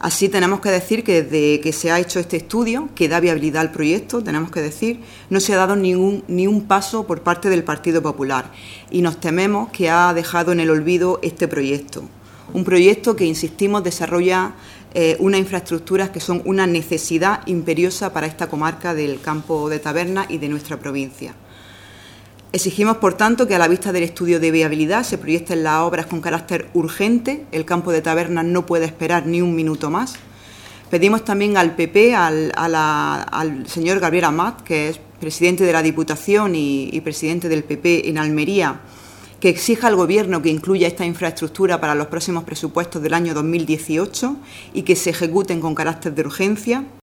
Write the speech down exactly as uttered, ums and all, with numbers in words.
Así tenemos que decir que desde que se ha hecho este estudio, que da viabilidad al proyecto, tenemos que decir, no se ha dado ningún, ni un paso por parte del Partido Popular y nos tememos que ha dejado en el olvido este proyecto. Un proyecto que, insistimos, desarrolla eh, unas infraestructuras que son una necesidad imperiosa para esta comarca del Campo de Tabernas y de nuestra provincia. Exigimos, por tanto, que a la vista del estudio de viabilidad se proyecten las obras con carácter urgente. El Campo de Tabernas no puede esperar ni un minuto más. Pedimos también al P P, al, a la, al señor Gabriel Amat, que es presidente de la Diputación y, y presidente del P P en Almería, que exija al Gobierno que incluya esta infraestructura para los próximos presupuestos del año dos mil dieciocho y que se ejecuten con carácter de urgencia.